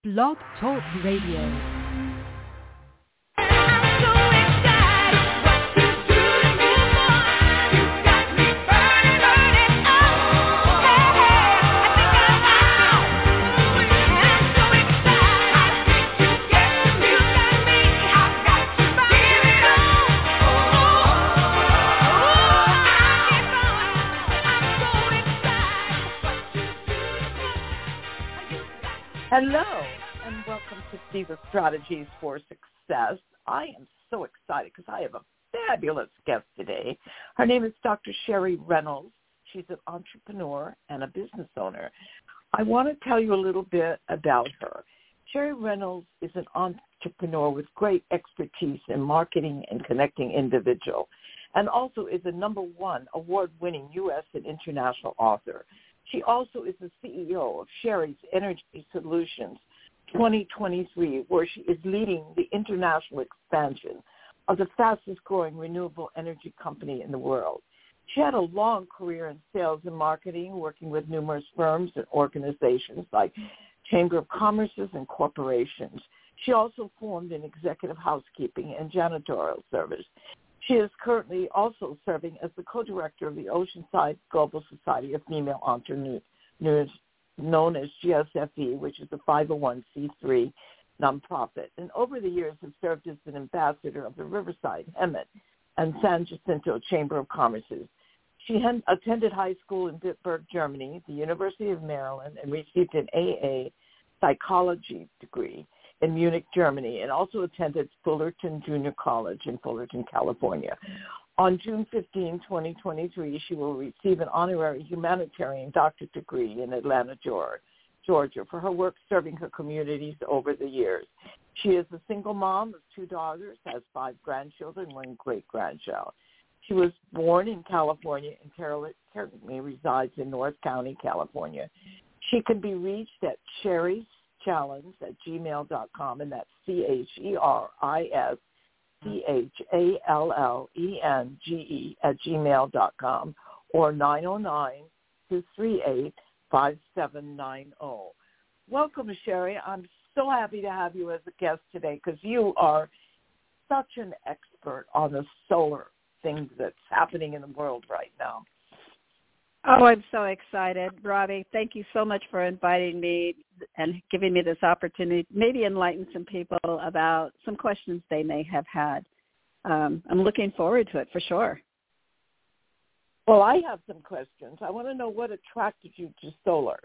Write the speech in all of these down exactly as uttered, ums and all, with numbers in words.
Blog Talk Radio. Hello, and welcome to Diva Strategies for Success. I am so excited because I have a fabulous guest today. Her name is Doctor Sherry Reynolds. She's an entrepreneur and a business owner. I want to tell you a little bit about her. Sherry Reynolds is an entrepreneur with great expertise in marketing and connecting individuals, and also is a number one award-winning U S and international author. She also is the C E O of Sherry's Energy Solutions twenty twenty-three, where she is leading the international expansion of the fastest-growing renewable energy company in the world. She had a long career in sales and marketing, working with numerous firms and organizations like Chamber of Commerce's and corporations. She also formed an executive housekeeping and janitorial service. She is currently also serving as the co-director of the Oceanside Global Society of Female Entrepreneurs, known as G S F E, which is a five oh one c three nonprofit, and over the years has served as an ambassador of the Riverside, Hemet, and San Jacinto Chamber of Commerce's. She had attended high school in Bitburg, Germany, the University of Maryland, and received an A A psychology degree in Munich, Germany, and also attended Fullerton Junior College in Fullerton, California. On June fifteenth, twenty twenty-three, she will receive an honorary humanitarian doctorate degree in Atlanta, Georgia, for her work serving her communities over the years. She is a single mom of two daughters, has five grandchildren, one great-grandchild. She was born in California and currently resides in North County, California. She can be reached at Sherry's Challenge at gmail dot com, and that's C H E R I S C H A L L E N G E at gmail dot com, or nine oh nine, two three eight, five seven nine oh. Welcome, Sherry. I'm so happy to have you as a guest today because you are such an expert on the solar things that's happening in the world right now. Oh, I'm so excited, Robbie. Thank you so much for inviting me and giving me this opportunity to maybe enlighten some people about some questions they may have had. Um, I'm looking forward to it for sure. Well, I have some questions. I want to know what attracted you to solar.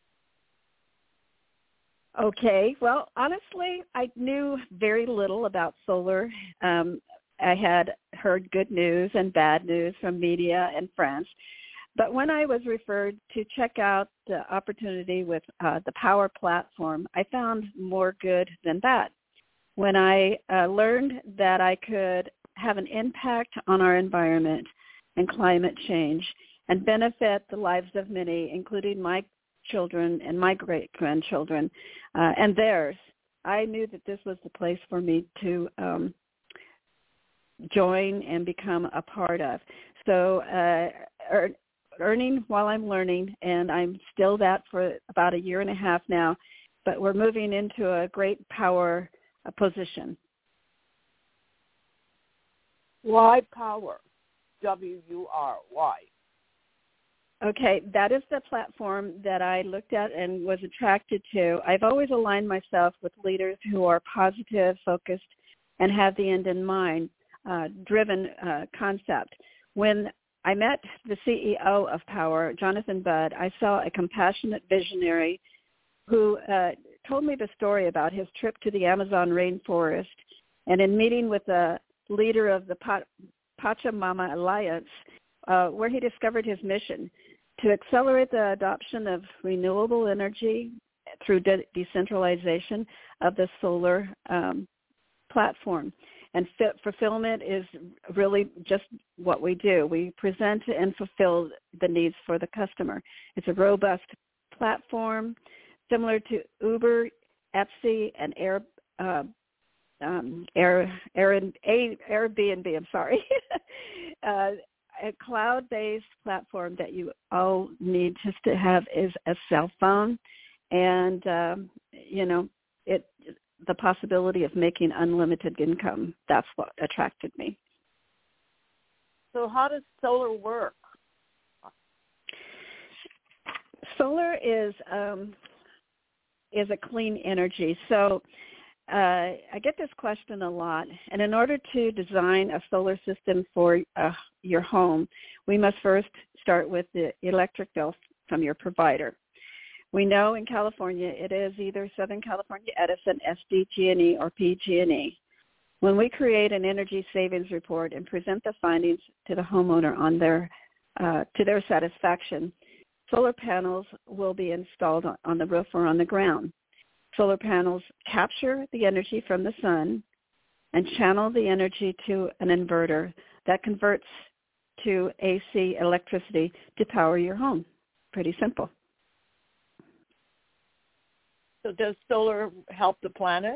Okay. Well, honestly, I knew very little about solar. Um, I had heard good news and bad news from media and friends. But when I was referred to check out the opportunity with uh, the Power platform, I found more good than bad. When I uh, learned that I could have an impact on our environment and climate change and benefit the lives of many, including my children and my great-grandchildren uh, and theirs, I knew that this was the place for me to um, join and become a part of. So uh, er, earning while I'm learning, and I'm still that for about a year and a half now, but we're moving into a great power uh, position. Why Power? W U R. Why? Okay, that is the platform that I looked at and was attracted to. I've always aligned myself with leaders who are positive, focused, and have the end in mind, uh, driven uh, concept. When I met the C E O of Power, Jonathan Budd, I saw a compassionate visionary who uh, told me the story about his trip to the Amazon rainforest, and in meeting with the leader of the Pachamama Alliance, uh, where he discovered his mission to accelerate the adoption of renewable energy through de- decentralization of the solar um, platform. And fit fulfillment is really just what we do. We present and fulfill the needs for the customer. It's a robust platform similar to Uber, Etsy, and Air, uh, um, Air, Air, Airbnb, I'm sorry. uh, a cloud-based platform that you all need just to have is a cell phone and, um, you know, it the possibility of making unlimited income. That's what attracted me. So how does solar work? Solar is um, is a clean energy. So uh, I get this question a lot. And in order to design a solar system for uh, your home, we must first start with the electric bill from your provider. We know in California it is either Southern California Edison, S D G and E, or P G and E. When we create an energy savings report and present the findings to the homeowner on their uh, to their satisfaction, solar panels will be installed on the roof or on the ground. Solar panels capture the energy from the sun and channel the energy to an inverter that converts to A C electricity to power your home. Pretty simple. So does solar help the planet?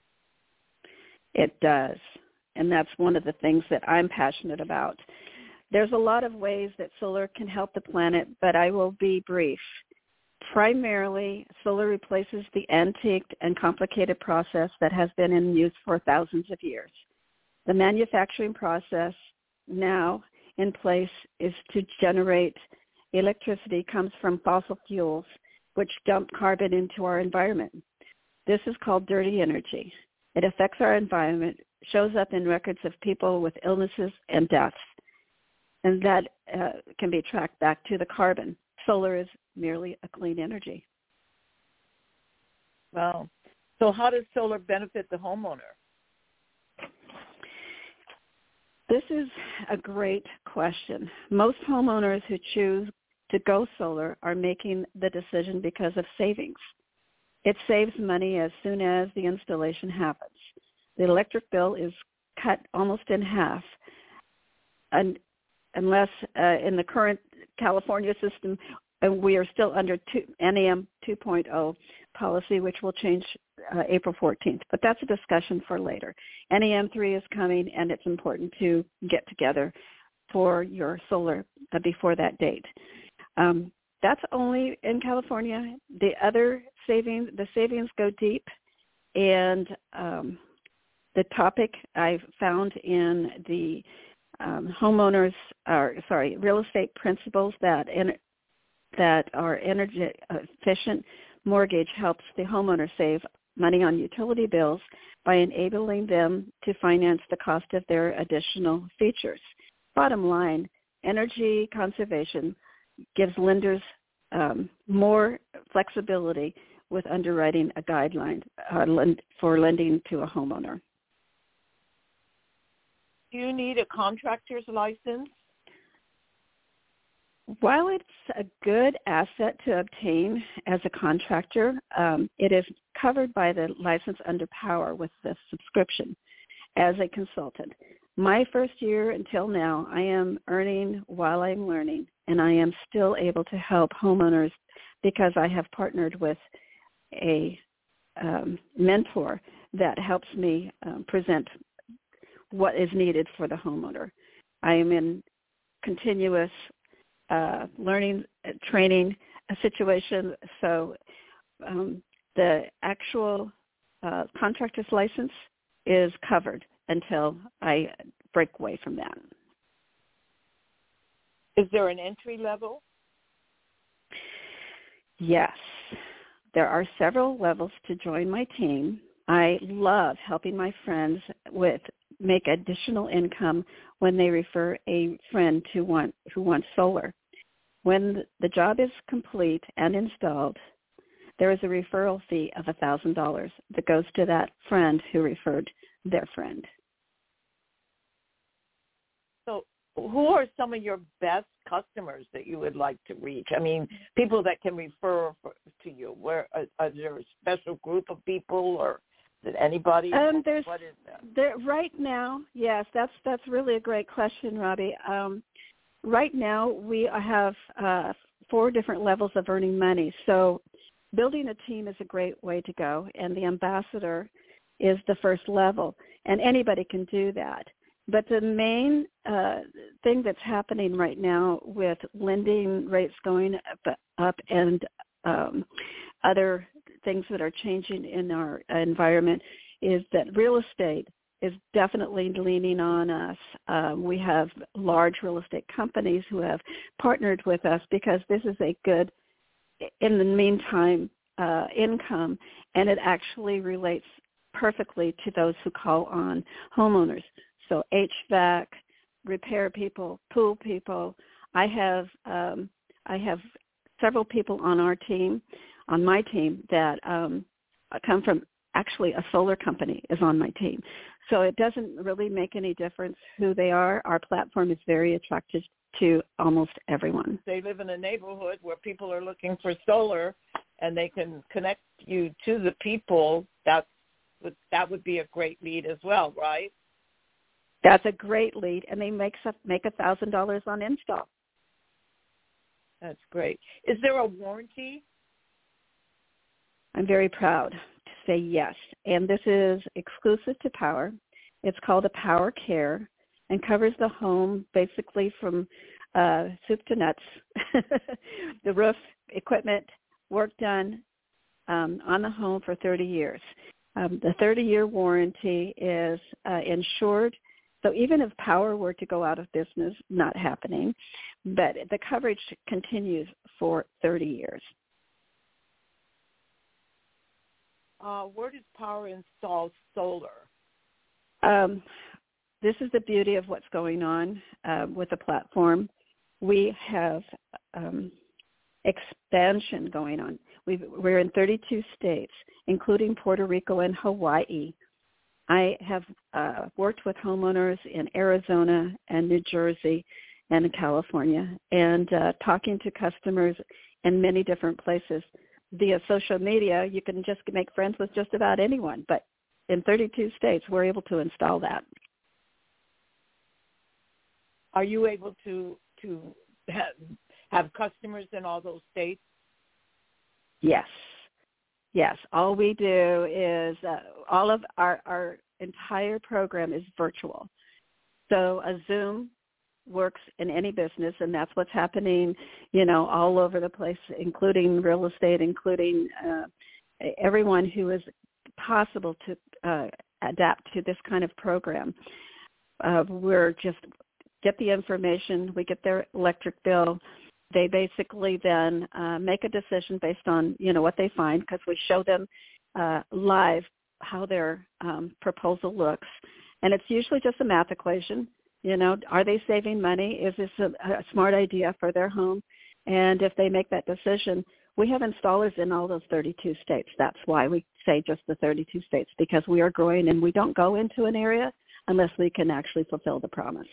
It does, and that's one of the things that I'm passionate about. There's a lot of ways that solar can help the planet, but I will be brief. Primarily, solar replaces the antiqued and complicated process that has been in use for thousands of years. The manufacturing process now in place is to generate electricity comes from fossil fuels, which dump carbon into our environment. This is called dirty energy. It affects our environment, shows up in records of people with illnesses and deaths, and that uh, can be tracked back to the carbon. Solar is merely a clean energy. Wow. So how does solar benefit the homeowner? This is a great question. Most homeowners who choose to go solar are making the decision because of savings. It saves money as soon as the installation happens. The electric bill is cut almost in half, and unless uh, in the current California system, uh, we are still under two, N E M two point oh policy, which will change uh, April fourteenth. But that's a discussion for later. N E M three is coming, and it's important to get together for your solar uh, before that date. Um, that's only in California. The other savings, the savings go deep, and um, the topic I've found in the um, homeowners, or sorry, real estate principles that in, that are energy efficient mortgage helps the homeowner save money on utility bills by enabling them to finance the cost of their additional features. Bottom line, energy conservation gives lenders um, more flexibility with underwriting a guideline uh, lend, for lending to a homeowner. Do you need a contractor's license? While it's a good asset to obtain as a contractor, um, it is covered by the license under Power with the subscription as a consultant. My first year until now, I am earning while I'm learning, and I am still able to help homeowners because I have partnered with a um, mentor that helps me um, present what is needed for the homeowner. I am in continuous uh, learning, uh, training a situation, so um, the actual uh, contractor's license is covered until I break away from that. Is there an entry level? Yes. There are several levels to join my team. I love helping my friends with make additional income when they refer a friend to want who wants solar. When the job is complete and installed, there is a referral fee of one thousand dollars that goes to that friend who referred their friend. So who are some of your best customers that you would like to reach? I mean, people that can refer for, to you. Where are, are there a special group of people, or is it anybody? Um, there's, what is that? There, right now, yes, that's that's really a great question, Robbie. Um, right now, we have uh, four different levels of earning money. So building a team is a great way to go, and the ambassador is the first level, and anybody can do that. But the main uh, thing that's happening right now with lending rates going up, up and um, other things that are changing in our environment is that real estate is definitely leaning on us. Um, we have large real estate companies who have partnered with us because this is a good, in the meantime, uh, income, and it actually relates perfectly to those who call on homeowners. So H V A C, repair people, pool people. I have um, I have several people on our team, on my team, that um, come from actually a solar company is on my team. So it doesn't really make any difference who they are. Our platform is very attractive to almost everyone. They live in a neighborhood where people are looking for solar, and they can connect you to the people. That's, that would be a great lead as well, right? That's a great lead, and they make make one thousand dollars on install. That's great. Is there a warranty? I'm very proud to say yes, and this is exclusive to Power. It's called a Power Care and covers the home basically from uh, soup to nuts, the roof, equipment, work done um, on the home for thirty years. Um, the thirty-year warranty is uh, insured. So even if Power were to go out of business, not happening, but the coverage continues for thirty years. Uh, where does Power install solar? Um, this is the beauty of what's going on uh, with the platform. We have um, expansion going on. We've, we're in thirty-two states, including Puerto Rico and Hawaii. I have uh, worked with homeowners in Arizona and New Jersey and in California, and uh, talking to customers in many different places. Via social media, you can just make friends with just about anyone, but in thirty-two states, we're able to install that. Are you able to, to have, have customers in all those states? Yes. Yes, all we do is uh, all of our, our entire program is virtual. So a Zoom works in any business, and that's what's happening, you know, all over the place, including real estate, including uh, everyone who is possible to uh, adapt to this kind of program. Uh, we're just get the information, we get their electric bill. They basically then uh, make a decision based on, you know, what they find, because we show them uh, live how their um, proposal looks. And it's usually just a math equation. You know, are they saving money? Is this a, a smart idea for their home? And if they make that decision, we have installers in all those thirty-two states. That's why we say just the thirty-two states, because we are growing and we don't go into an area unless we can actually fulfill the promise.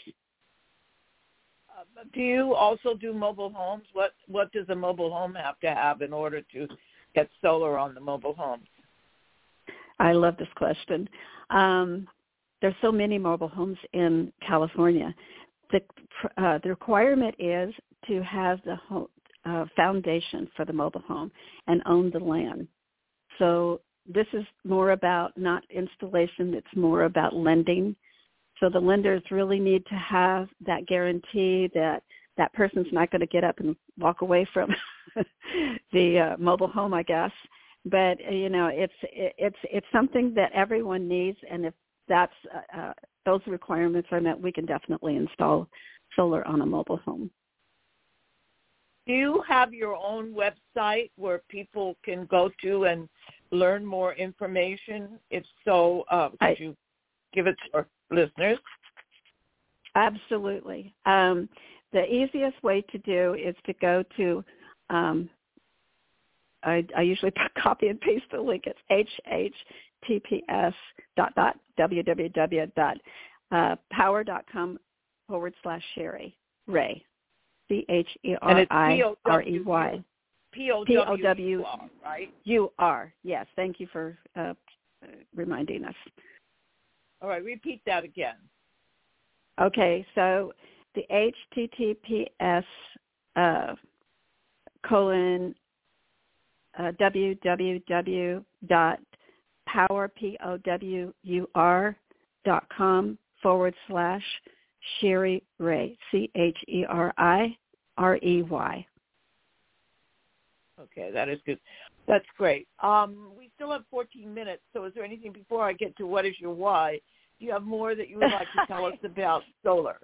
Do you also do mobile homes? What what does a mobile home have to have in order to get solar on the mobile homes? I love this question. Um, there's so many mobile homes in California. The uh, the requirement is to have the home, uh, foundation for the mobile home and own the land. So this is more about not installation. It's more about lending. So the lenders really need to have that guarantee that that person's not going to get up and walk away from the uh, mobile home, I guess. But uh, you know, it's it's it's something that everyone needs, and if that's uh, uh, those requirements are met, we can definitely install solar on a mobile home. Do you have your own website where people can go to and learn more information? If so, uh, could I, you give it to our listeners? Absolutely. Um, the easiest way to do is to go to, um, I, I usually copy and paste the link. It's H H T P S dot dot www dot power.com forward slash Sherry Ray. C H E R I R E Y. P O W U R, right? U R, yes. Thank you for uh, reminding us. All right, repeat that again. Okay, so the H T T P S uh, colon uh, www dot power, P O W U R dot com forward slash Sherry Ray, C H E R I R E Y. Okay, that is good. That's great. Um, we still have fourteen minutes, so is there anything before I get to what is your why? Do you have more that you would like to tell us about solar?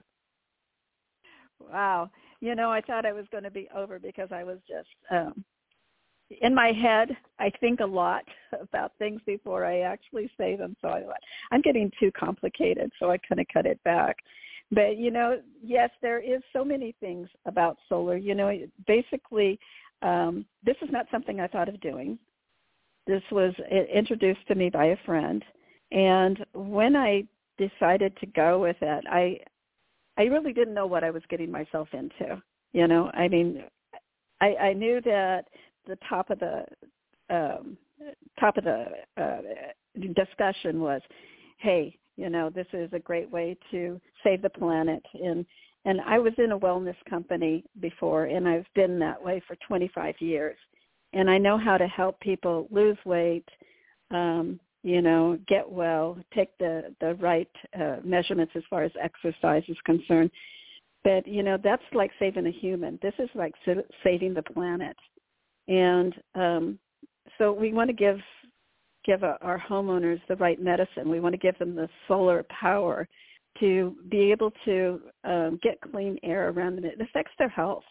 Wow. You know, I thought I was going to be over because I was just, um, in my head, I think a lot about things before I actually say them. So I thought, I'm getting too complicated, so I kind of cut it back. But, you know, yes, there is so many things about solar. You know, basically, um, this is not something I thought of doing. This was introduced to me by a friend. And when I decided to go with it, I I really didn't know what I was getting myself into. You know, I mean, I, I knew that the top of the um, top of the uh, discussion was, hey, you know, this is a great way to save the planet. And and I was in a wellness company before, and I've been that way for twenty-five years. And I know how to help people lose weight, um, you know, get well, take the, the right uh, measurements as far as exercise is concerned. But, you know, that's like saving a human. This is like sa- saving the planet. And um, so we want to give give a, our homeowners the right medicine. We want to give them the solar power to be able to um, get clean air around them. It affects their health.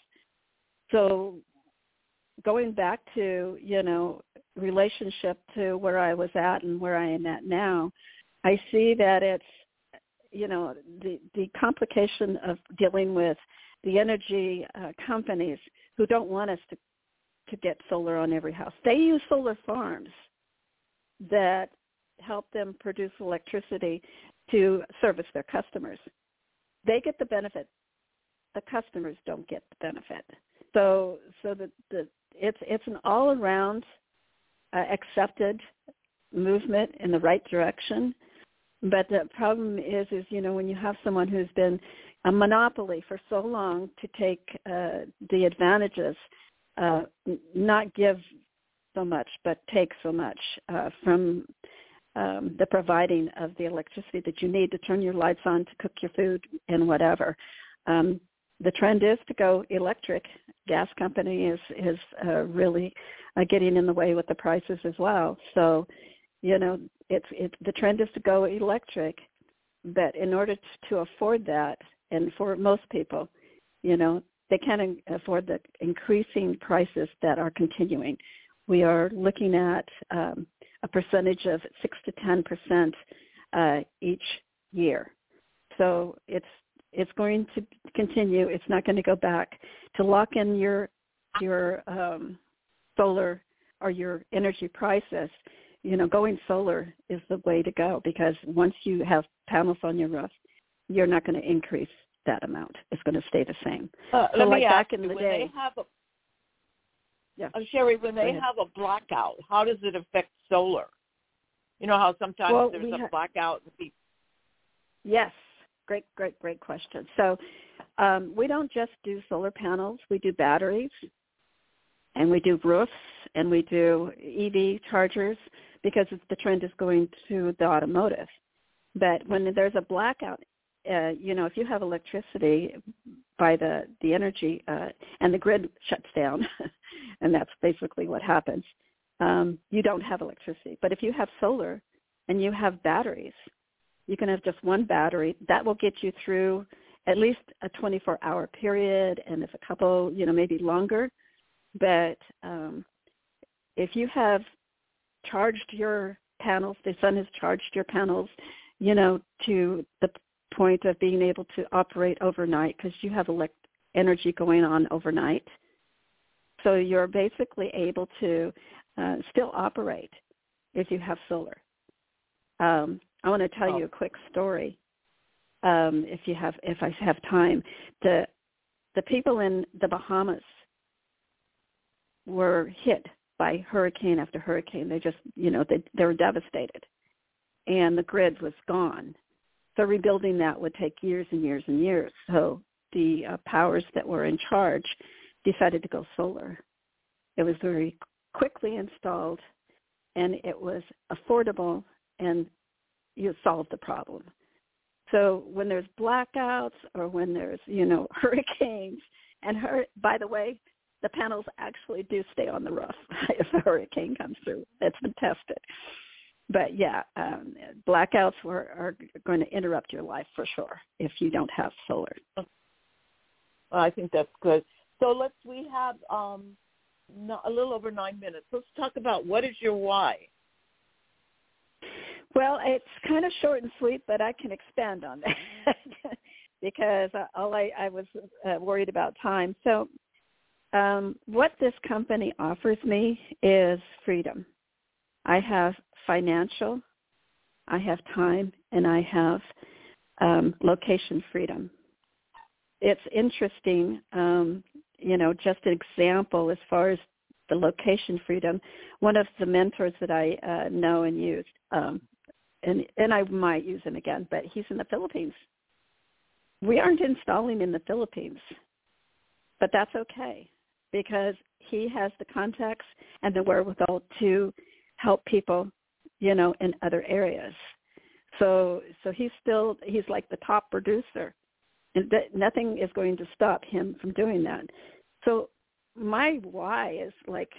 So going back to, you know, relationship to where I was at and where I am at now, I see that it's, you know, the, the complication of dealing with the energy uh, companies who don't want us to, to get solar on every house. They use solar farms that help them produce electricity to service their customers. They get the benefit. The customers don't get the benefit. So, so the, the it's it's an all around uh, accepted movement in the right direction. But the problem is, is you know, when you have someone who's been a monopoly for so long to take uh, the advantages, uh, not give so much, but take so much uh, from um, the providing of the electricity that you need to turn your lights on, to cook your food, and whatever. Um, the trend is to go electric. Gas company is is uh, really uh, getting in the way with the prices as well. So, you know, it's it, the trend is to go electric, but in order to afford that, and for most people, you know, they can't afford the increasing prices that are continuing. We are looking at um, a percentage of six to ten percent uh, each year. So it's it's going to continue. It's not going to go back. To lock in your your um, solar or your energy prices, you know, going solar is the way to go, because once you have panels on your roof, you're not going to increase that amount. It's going to stay the same. Uh, so let like me back ask in you, the when day, they have a, yeah. uh, Sherry, when they have a blackout, how does it affect solar? You know how sometimes well, there's we a ha- blackout? And people... Yes, great, great, great question. So um, we don't just do solar panels. We do batteries, and we do roofs, and we do E V chargers, because it's, the trend is going to the automotive. But when there's a blackout, uh, you know, if you have electricity by the, the energy uh, and the grid shuts down, and that's basically what happens, um, you don't have electricity. But if you have solar and you have batteries, you can have just one battery. That will get you through at least a twenty-four hour period, and if a couple, you know, maybe longer. But um, if you have charged your panels, the sun has charged your panels, you know, to the point of being able to operate overnight, because you have elect- energy going on overnight. So you're basically able to uh, still operate if you have solar. Um, I want to tell Oh. you a quick story, um, if you have, if I have time. The the people in the Bahamas were hit by hurricane after hurricane. They just, you know, they they were devastated, and the grid was gone. So rebuilding that would take years and years and years. So the uh, powers that were in charge decided to go solar. It was very quickly installed, and it was affordable, and you solved the problem. So when there's blackouts or when there's, you know, hurricanes, and hur- by the way, the panels actually do stay on the roof if a hurricane comes through. It's been tested. But, yeah, um, blackouts are, are going to interrupt your life for sure if you don't have solar. Well, I think that's good. So let's, we have um, no, a little over nine minutes. Let's talk about what is your why? Well, it's kind of short and sweet, but I can expand on that because all I, I was uh, worried about time. So um, what this company offers me is freedom. I have financial, I have time, and I have um, location freedom. It's interesting, um, you know, just an example as far as the location freedom. One of the mentors that I uh, know and use, um, and, and I might use him again, but he's in the Philippines. We aren't installing in the Philippines, but that's okay because he has the contacts and the wherewithal to help people, you know, in other areas. So so he's still, he's like the top producer, and th- nothing is going to stop him from doing that. So my why is like,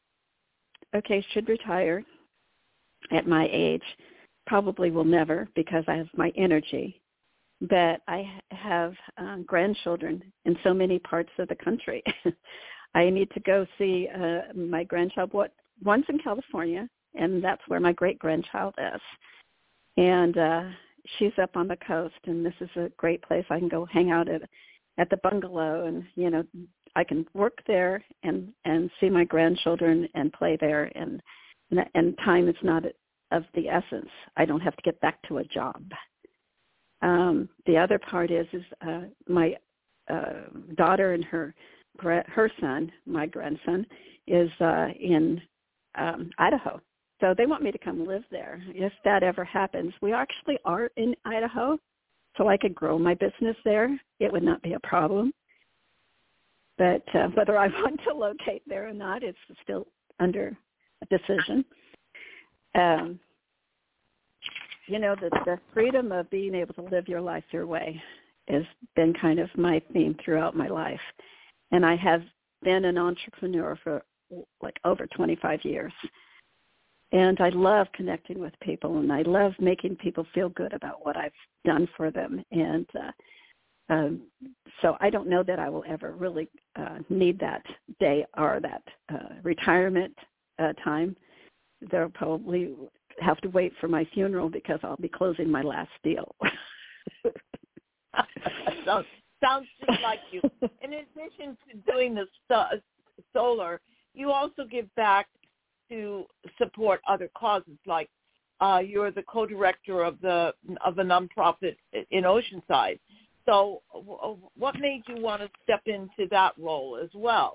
okay, should retire at my age. Probably will never because I have my energy. But I have um, grandchildren in so many parts of the country. I need to go see uh, my grandchild. What one's in California, and that's where my great-grandchild is. And uh, she's up on the coast, and this is a great place. I can go hang out at at the bungalow, and, you know, I can work there and, and see my grandchildren and play there, and, and, and time is not of the essence. I don't have to get back to a job. Um, the other part is, is uh, my uh, daughter and her her son, my grandson, is uh, in um, Idaho. So they want me to come live there. If that ever happens, we actually are in Idaho, so I could grow my business there. It would not be a problem. But uh, whether I want to locate there or not, it's still under a decision. Um, you know, the, the freedom of being able to live your life your way has been kind of my theme throughout my life. And I have been an entrepreneur for like over twenty-five years. And I love connecting with people, and I love making people feel good about what I've done for them. And uh, um, so I don't know that I will ever really uh, need that day or that uh, retirement uh, time. They'll probably have to wait for my funeral because I'll be closing my last deal. sounds, sounds just like you. In addition to doing the st- solar, you also give back to support other causes, like uh, you're the co-director of the of a nonprofit in Oceanside. So w- what made you want to step into that role as well?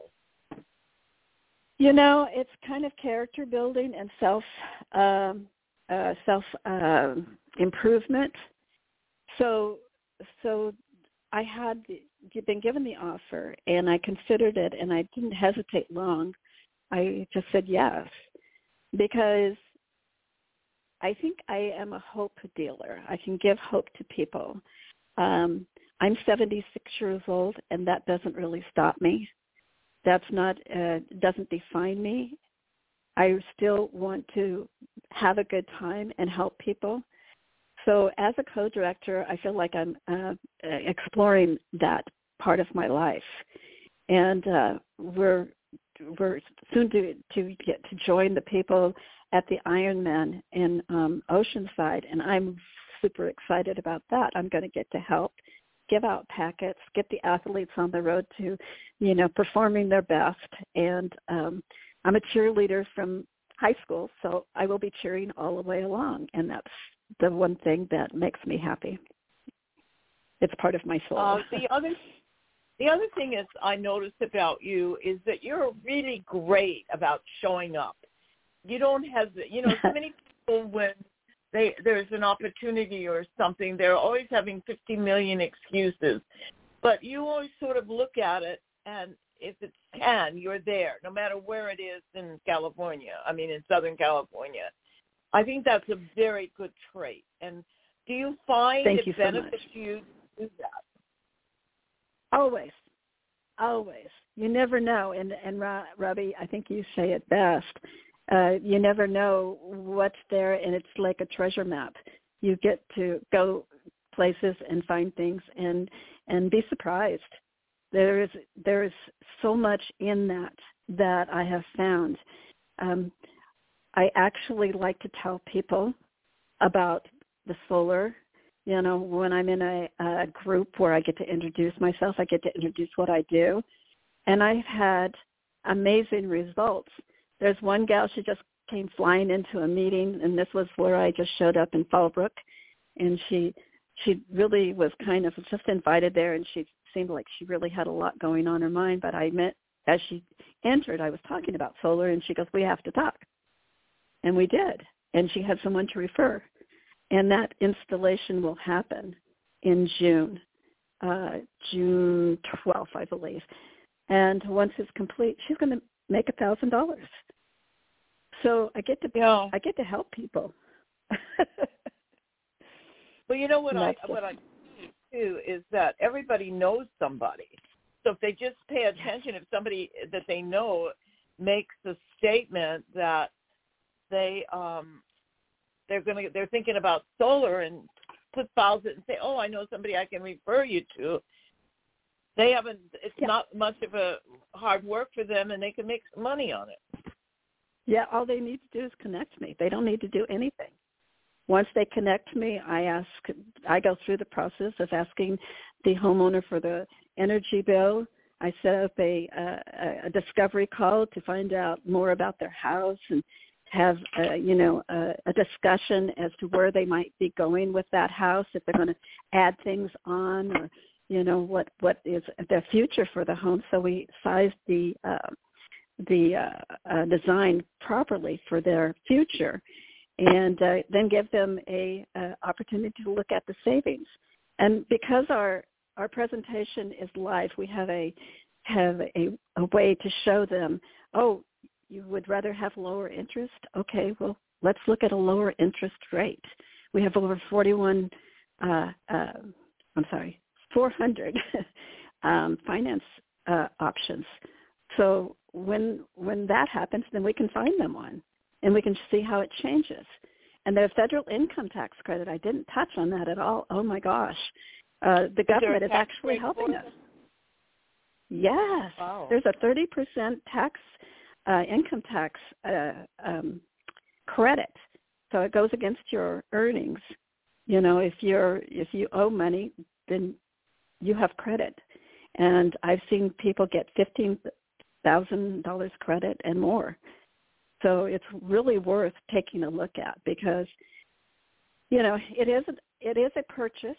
You know, it's kind of character building and self um, uh, self uh, improvement. So so I had been given the offer, and I considered it, and I didn't hesitate long. I just said yes, because I think I am a hope dealer. I can give hope to people. Um, I'm seventy-six years old, and that doesn't really stop me. That's not, uh, doesn't define me. I still want to have a good time and help people. So as a co-director, I feel like I'm uh, exploring that part of my life. And uh, we're we're soon to, to get to join the people at the Ironman in um, Oceanside, and I'm super excited about that. I'm going to get to help give out packets, get the athletes on the road to, you know, performing their best. And um, I'm a cheerleader from high school, so I will be cheering all the way along, and that's the one thing that makes me happy. It's part of my soul. Uh, the other The other thing is I noticed about you is that you're really great about showing up. You don't have, you know, so many people when they there's an opportunity or something, they're always having fifty million excuses. But you always sort of look at it, and if it's can, you're there, no matter where it is in California. I mean, in Southern California. I think that's a very good trait. And do you find Thank it you so benefits much. you to do that? Always, always. You never know. And, and Robbie, I think you say it best. Uh, you never know what's there, and it's like a treasure map. You get to go places and find things and, and be surprised. There is there is so much in that that I have found. Um, I actually like to tell people about the solar. You know, when I'm in a, a group where I get to introduce myself, I get to introduce what I do. And I've had amazing results. There's one gal, she just came flying into a meeting, and this was where I just showed up in Fallbrook. And she she really was kind of just invited there, and she seemed like she really had a lot going on in her mind. But I met, as she entered, I was talking about solar, and she goes, we have to talk. And we did. And she had someone to refer. And that installation will happen in June, uh, June twelfth, I believe. And once it's complete, she's going to make a thousand dollars. So I get to yeah. I get to help people. Well, you know what I what I do is that everybody knows somebody. So if they just pay attention, if somebody that they know makes a statement that they um they're gonna they're thinking about solar and put files it and say, oh, I know somebody I can refer you to. They haven't. It's yeah. not much of a hard work for them, and they can make some money on it. Yeah, all they need to do is connect me. They don't need to do anything. Once they connect me, I ask. I go through the process of asking the homeowner for the energy bill. I set up a, a, a discovery call to find out more about their house and have a, you know a, a discussion as to where they might be going with that house, if they're going to add things on, or you know what what is the future for the home. So we size the uh, the uh, uh, design properly for their future, and uh, then give them a, a opportunity to look at the savings. And because our our presentation is live, we have a have a, a way to show them, oh, you would rather have lower interest? Okay, well, let's look at a lower interest rate. We have over forty-one, uh, uh, I'm sorry, four hundred um, finance uh, options. So when when that happens, then we can find them one, and we can see how it changes. And the federal income tax credit, I didn't touch on that at all. Oh, my gosh. Uh, the government is actually helping us. Yes. Wow. There's a thirty percent tax, uh, income tax uh, um, credit. So it goes against your earnings. You know, if you're if you owe money, then you have credit. And I've seen people get fifteen thousand dollars credit and more. So it's really worth taking a look at, because, you know, it is it is a purchase.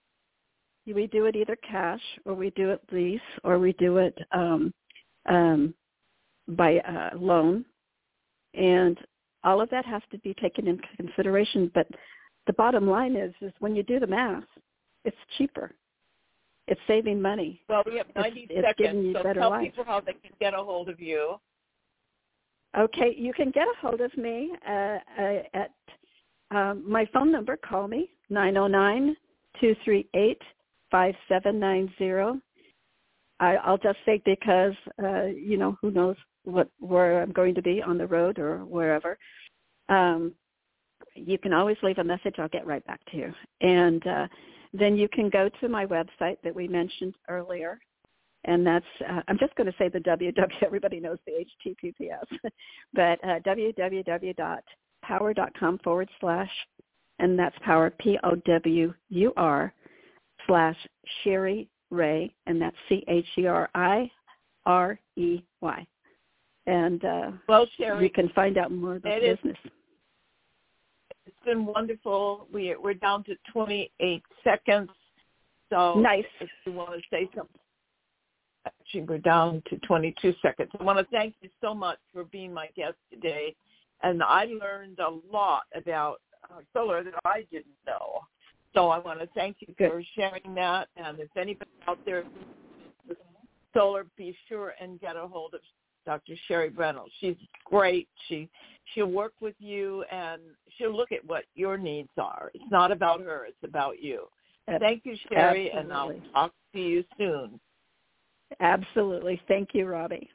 We do it either cash, or we do it lease, or we do it um, um, by uh, loan. And all of that has to be taken into consideration. But the bottom line is, is when you do the math, it's cheaper. It's saving money. Well, we have ninety it's, seconds, it's giving you so better tell life. people how they can get a hold of you. Okay, you can get a hold of me uh, uh, at um, my phone number. Call me, nine oh nine, two three eight, five seven nine zero. I, I'll just say, because, uh, you know, who knows what where I'm going to be on the road or wherever. Um, you can always leave a message. I'll get right back to you. And uh, then you can go to my website that we mentioned earlier. And that's, uh, I'm just going to say the W W, everybody knows the H T T P S, but uh, www.power.com forward slash, and that's power, P O W U R, slash Sherry Ray, and that's C H E R I R E Y. And uh, well, Sherry, you can find out more about the business. Is, it's been wonderful. We, we're down to twenty-eight seconds. So nice. If you want to say something. Actually, we're down to twenty-two seconds. I want to thank you so much for being my guest today. And I learned a lot about uh, solar that I didn't know. So I want to thank you Good. for sharing that. And if anybody out there with solar, be sure and get a hold of Doctor Sherry Reynolds. She's great. She, she'll work with you, and she'll look at what your needs are. It's not about her. It's about you. Thank you, Sherry, Absolutely. and I'll talk to you soon. Absolutely. Thank you, Robbie.